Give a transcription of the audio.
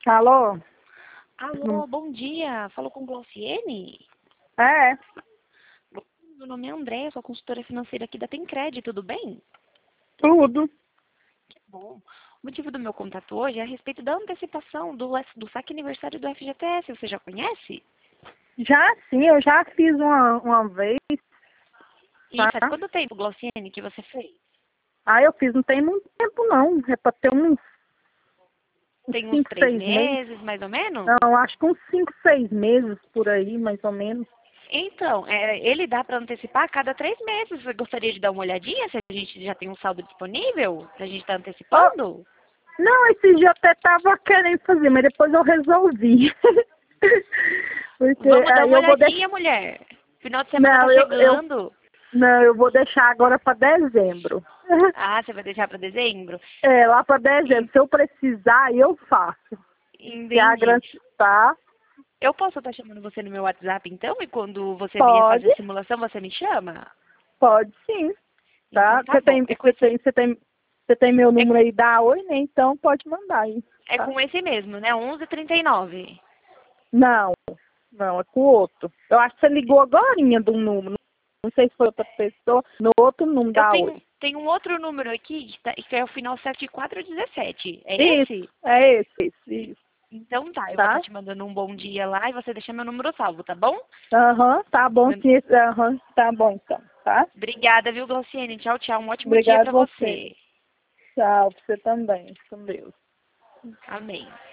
Alô? Alô, bom dia. Falou com Glauciene? É, Meu nome é André, sou consultora financeira aqui da Tencred, tudo bem? tudo. Bom. O motivo do meu contato hoje é a respeito da antecipação do saque aniversário do FGTS. Você já conhece? Já sim, eu já fiz uma vez, E tá? faz quanto tempo, Glauciene, que você fez? Eu fiz, não tem muito tempo não. É pra ter uns Tem uns 5, 3 6 meses. meses, mais ou menos? Não, acho que uns 5, 6 meses por aí, mais ou menos. Então, ele dá para antecipar a cada 3 meses. Você gostaria de dar uma olhadinha se a gente já tem um saldo disponível? Pra gente estar Ó, antecipando? não, esse dia até tava querendo fazer, mas depois eu resolvi. Porque Vamos dar aí uma eu vou deixar. olhadinha, mulher. Final de semana tá Não, chegando. não, eu vou deixar agora para dezembro. Ah, você vai deixar para dezembro? É, lá para dezembro. Se eu precisar, eu faço. Se a Entendi. grana tá, Eu posso estar chamando você no meu WhatsApp, então? E quando você vier pode. fazer a simulação, você me chama? Pode sim, tá? Então tá bom. Você tem meu número aí da Oi, né? Então pode mandar aí, É tá? com esse mesmo, né? 1139. Não, não, é com o outro. Eu acho que você ligou agorinha do número. Não sei se foi outra pessoa, no outro número Eu da Oi. tenho um outro número aqui, que é o final 7417. É Isso, esse? é isso, Então tá, eu vou estar tá? te mandando um bom dia lá e você deixa meu número salvo, tá bom? Aham, tá bom Meu- sim. Aham, tá bom então, tá? Obrigada, viu, Glauciene? Tchau, tchau. Um ótimo dia Obrigado pra a você. você. Tchau, pra você também. Com Deus. Amém.